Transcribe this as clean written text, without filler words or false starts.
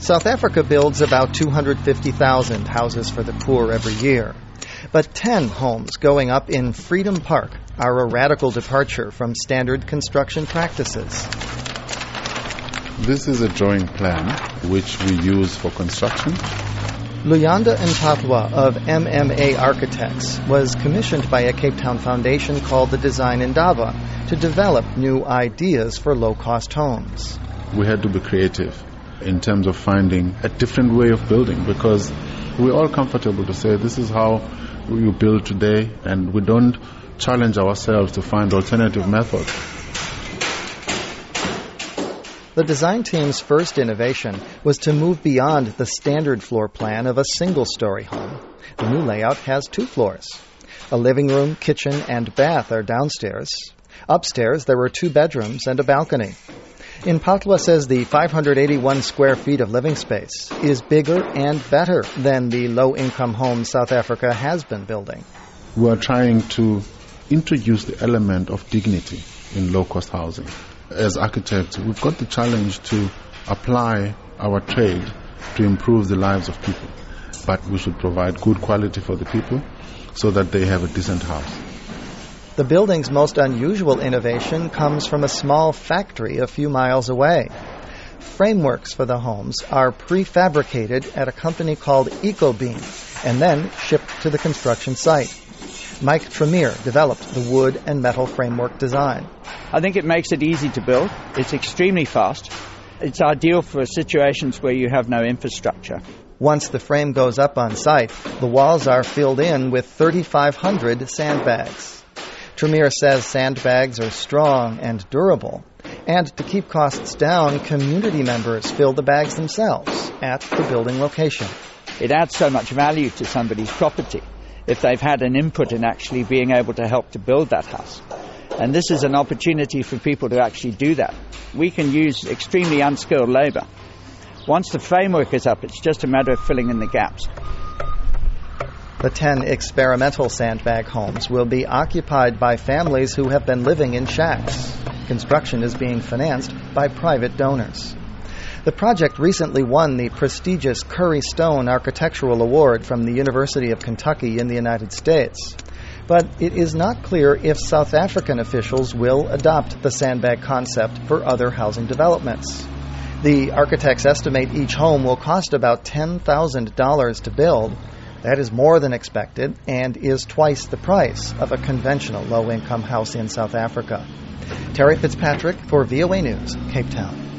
South Africa builds about 250,000 houses for the poor every year. But 10 homes going up in Freedom Park are a radical departure from standard construction practices. This is a drawing plan which we use for construction. Luyanda Mpatwa of MMA Architects was commissioned by a Cape Town foundation called the Design Indaba to develop new ideas for low-cost homes. We had to be creative in terms of finding a different way of building, because we're all comfortable to say this is how you build today, and we don't challenge ourselves to find alternative methods. The design team's first innovation was to move beyond the standard floor plan of a single-story home. The new layout has 2 floors. A living room, kitchen, and bath are downstairs. Upstairs, there were 2 bedrooms and a balcony. Mpatwa says the 581 square feet of living space is bigger and better than the low-income homes South Africa has been building. We are trying to introduce the element of dignity in low-cost housing. As architects, we've got the challenge to apply our trade to improve the lives of people. But we should provide good quality for the people so that they have a decent house. The building's most unusual innovation comes from a small factory a few miles away. Frameworks for the homes are prefabricated at a company called EcoBeam and then shipped to the construction site. Mike Tremere developed the wood and metal framework design. I think it makes it easy to build. It's extremely fast. It's ideal for situations where you have no infrastructure. Once the frame goes up on site, the walls are filled in with 3,500 sandbags. Tremere says sandbags are strong and durable. And to keep costs down, community members fill the bags themselves at the building location. It adds so much value to somebody's property if they've had an input in actually being able to help to build that house. And this is an opportunity for people to actually do that. We can use extremely unskilled labor. Once the framework is up, it's just a matter of filling in the gaps. The 10 experimental sandbag homes will be occupied by families who have been living in shacks. Construction is being financed by private donors. The project recently won the prestigious Curry Stone Architectural Award from the University of Kentucky in the United States. But it is not clear if South African officials will adopt the sandbag concept for other housing developments. The architects estimate each home will cost about $10,000 to build. That is more than expected and is twice the price of a conventional low-income house in South Africa. Terry Fitzpatrick for VOA News, Cape Town.